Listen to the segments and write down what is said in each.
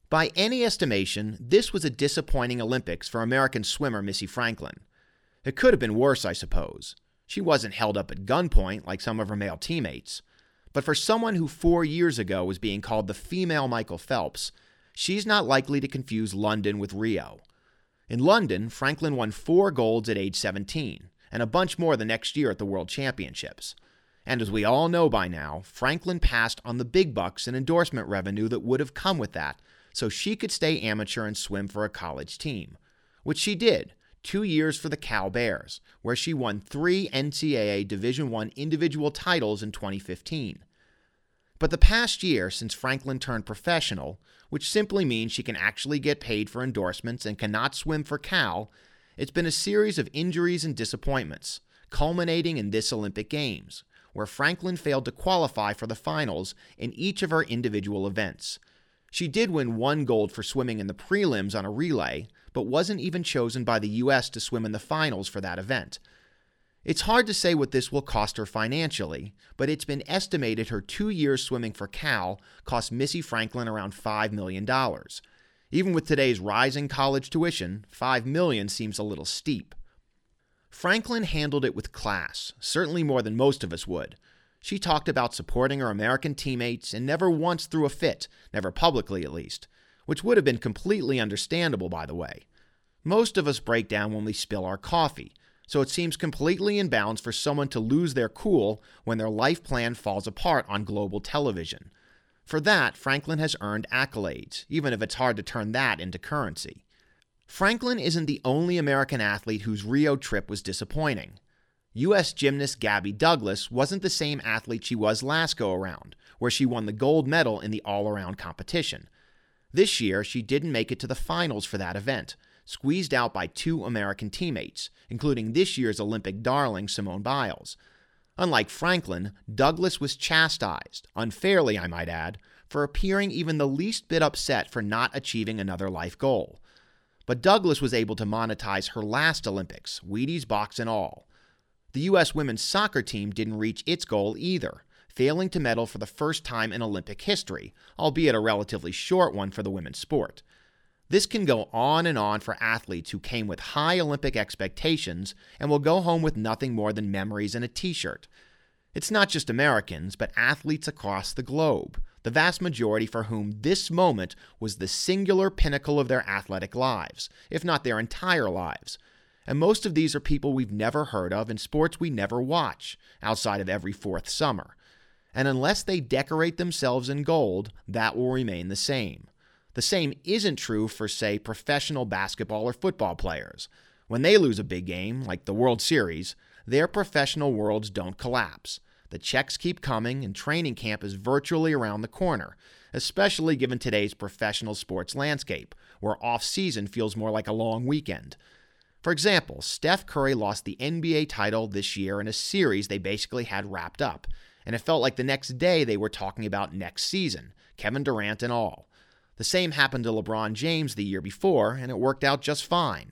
By any estimation, this was a disappointing Olympics for American swimmer Missy Franklin. It could have been worse, I suppose. She wasn't held up at gunpoint like some of her male teammates. But for someone who 4 years ago was being called the female Michael Phelps, she's not likely to confuse London with Rio. In London, Franklin won 4 golds at age 17, and a bunch more the next year at the World Championships. And as we all know by now, Franklin passed on the big bucks and endorsement revenue that would have come with that, so she could stay amateur and swim for a college team. Which she did, 2 years for the Cal Bears, where she won 3 NCAA Division I individual titles in 2015. But the past year since Franklin turned professional, which simply means she can actually get paid for endorsements and cannot swim for Cal, it's been a series of injuries and disappointments, culminating in this Olympic Games, where Franklin failed to qualify for the finals in each of her individual events. She did win 1 gold for swimming in the prelims on a relay, but wasn't even chosen by the U.S. to swim in the finals for that event. It's hard to say what this will cost her financially, but it's been estimated her 2 years swimming for Cal cost Missy Franklin around $5 million. Even with today's rising college tuition, $5 million seems a little steep. Franklin handled it with class, certainly more than most of us would. She talked about supporting her American teammates and never once threw a fit, never publicly at least, which would have been completely understandable, by the way. Most of us break down when we spill our coffee, so it seems completely in bounds for someone to lose their cool when their life plan falls apart on global television. For that, Franklin has earned accolades, even if it's hard to turn that into currency. Franklin isn't the only American athlete whose Rio trip was disappointing. U.S. gymnast Gabby Douglas wasn't the same athlete she was last go-around, where she won the gold medal in the all-around competition. This year, she didn't make it to the finals for that event, squeezed out by 2 American teammates, including this year's Olympic darling Simone Biles. Unlike Franklin, Douglas was chastised, unfairly I might add, for appearing even the least bit upset for not achieving another life goal. But Douglas was able to monetize her last Olympics, Wheaties box and all. The U.S. women's soccer team didn't reach its goal either, failing to medal for the first time in Olympic history, albeit a relatively short one for the women's sport. This can go on and on for athletes who came with high Olympic expectations and will go home with nothing more than memories and a t-shirt. It's not just Americans, but athletes across the globe, the vast majority for whom this moment was the singular pinnacle of their athletic lives, if not their entire lives. And most of these are people we've never heard of in sports we never watch, outside of every 4th summer. And unless they decorate themselves in gold, that will remain the same. The same isn't true for, say, professional basketball or football players. When they lose a big game, like the World Series, their professional worlds don't collapse. The checks keep coming, and training camp is virtually around the corner, especially given today's professional sports landscape, where off-season feels more like a long weekend. For example, Steph Curry lost the NBA title this year in a series they basically had wrapped up, and it felt like the next day they were talking about next season, Kevin Durant and all. The same happened to LeBron James the year before, and it worked out just fine.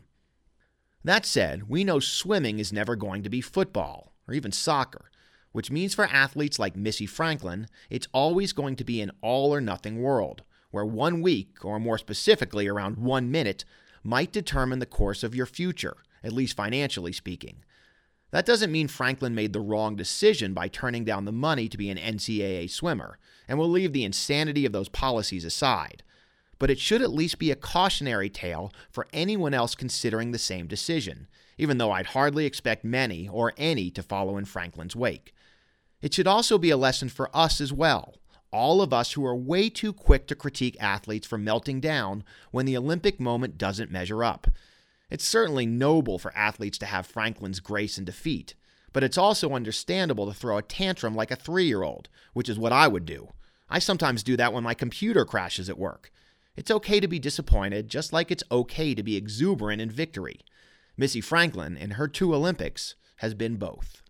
That said, we know swimming is never going to be football, or even soccer, which means for athletes like Missy Franklin, it's always going to be an all-or-nothing world, where 1 week, or more specifically around 1 minute, might determine the course of your future, at least financially speaking. That doesn't mean Franklin made the wrong decision by turning down the money to be an NCAA swimmer, and we'll leave the insanity of those policies aside. But it should at least be a cautionary tale for anyone else considering the same decision, even though I'd hardly expect many or any to follow in Franklin's wake. It should also be a lesson for us as well, all of us who are way too quick to critique athletes for melting down when the Olympic moment doesn't measure up. It's certainly noble for athletes to have Franklin's grace in defeat, but it's also understandable to throw a tantrum like a 3-year-old, which is what I would do. I sometimes do that when my computer crashes at work. It's okay to be disappointed, just like it's okay to be exuberant in victory. Missy Franklin, in her 2 Olympics, has been both.